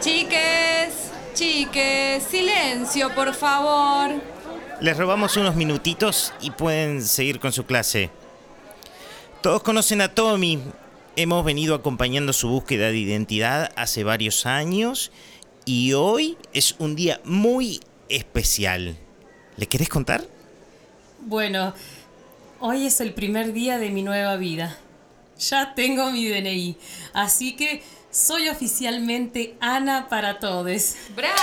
Chiques, silencio, por favor. Les robamos unos minutitos y pueden seguir con su clase. Todos conocen a Tommy. Hemos venido acompañando su búsqueda de identidad hace varios años y hoy es un día muy especial. ¿Le querés contar? Bueno, hoy es el primer día de mi nueva vida. Ya tengo mi DNI, así que soy oficialmente Ana para todes. ¡Bravo!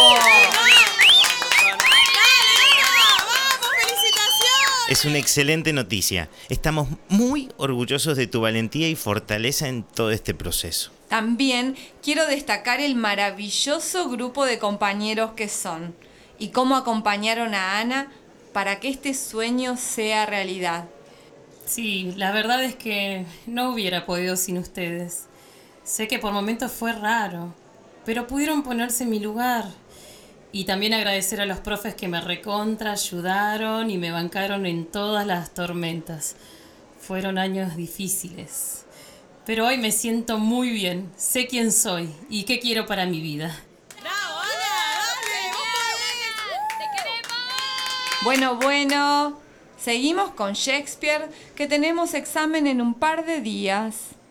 Es una excelente noticia. Estamos muy orgullosos de tu valentía y fortaleza en todo este proceso. También quiero destacar el maravilloso grupo de compañeros que son y cómo acompañaron a Ana para que este sueño sea realidad. Sí, la verdad es que no hubiera podido sin ustedes. Sé que por momentos fue raro, pero pudieron ponerse en mi lugar. Y también agradecer a los profes que me recontra ayudaron y me bancaron en todas las tormentas. Fueron años difíciles. Pero hoy me siento muy bien. Sé quién soy y qué quiero para mi vida. Bueno. Seguimos con Shakespeare, que tenemos examen en un par de días.